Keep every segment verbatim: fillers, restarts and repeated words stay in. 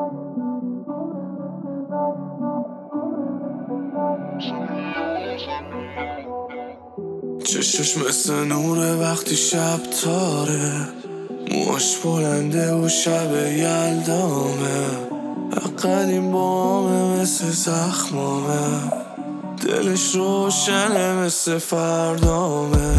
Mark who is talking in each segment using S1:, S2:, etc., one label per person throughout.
S1: چشش مثل نوره وقتی شب تاره، موهاش بلنده و شب یلدامه، قدیم بامه مثل زخمامه، دلش روشنه مثل فردامه.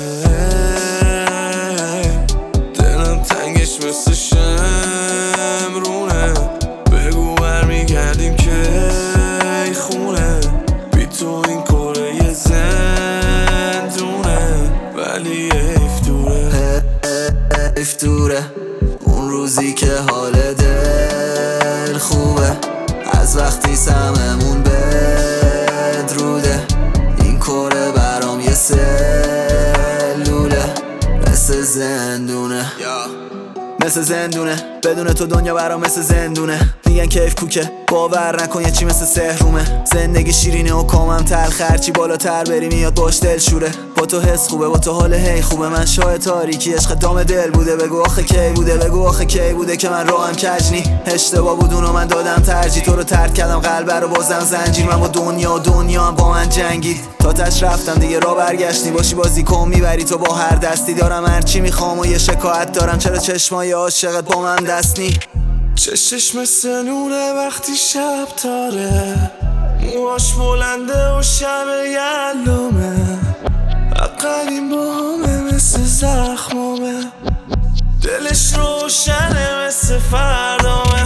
S1: دلم تنگش مثل شمرونه، بگو برمیگردیم که ای خونه، بی تو این کره یه زندونه، ولی حیف دوره.
S2: حیف دوره اون روزی که حال دل خوبه، از وقتی سممون بدروده، این کره برام یه سلوله، مثل زندونه مثل زندونه، بدون تو دنیا برام مثل زندونه. میگن کیف کوکه، باور نکن یه چی مثل سحرومه. زندگی شیرینه و کامم تلخ، هرچی بالاتر بری میاد باش دل شوره. با تو حس خوبه، با تو حال هی خوبه، من شاه تاریکی عشق دام دل بوده. بگو آخه کی بوده، بگو آخه کی بوده که من راهم کجنی. اشتباه بود اونو من دادم ترجیح، تو رو ترک کردم قلب رو بازم زنجیر. من با دنیا دنیا هم با من جنگید، تا تاش رفتم دیگه را برگشت نی. باشی بازی کن میبری تو با هر دستی، دارم هرچی میخوام و یه شکایت دارم، چرا چشمای عاشقت با من دست نی.
S1: چشش مثل نوره وقتی شب تاره، موهاش بلنده و شب یلومه، قدیم بامه مثل زخمامه، دلش روشنه مثل فردامه.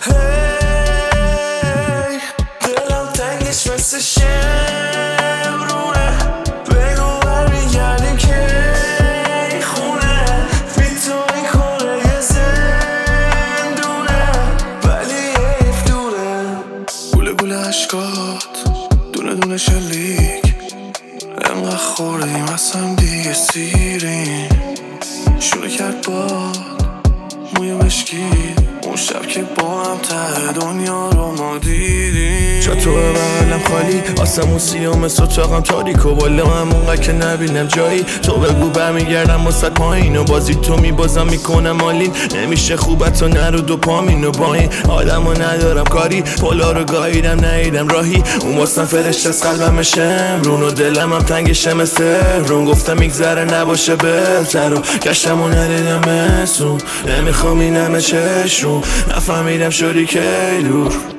S1: هی دلم تنگش مثل شمرونه، بگو برمیگردیم که ای خونه، بی تو این کره یه زندونه، ولی حیف دوره. گوله گوله عشقات دونه دونه شلیک، انقدر خوردیم اصلا دیگه سیریم. شونه کرد باد موی مشکید، اون شب که با هم ته دنیا رو ما دیدیم.
S3: جا تو بغلم خالی، آسمون سیاه مثل اتاقم تاریک و بالا هم اونقدر که نبینم جایی. تو بگو برمیگردم واسه پایین و بازی تو میبازم میکنم آلین. نمیشه خوبت و نرو دوپامین و با این آدم و ندارم کاری. پولا رو گاییدم نیدم راهی، اون واسم فرشت از قلبم شمرون و دلم هم تنگشه مثل رون. گفتم میگذره نباشه بهتر و گشتم و ندیدم مسون. نمیخوام این همه چشم نفهمیدم شدی که دور.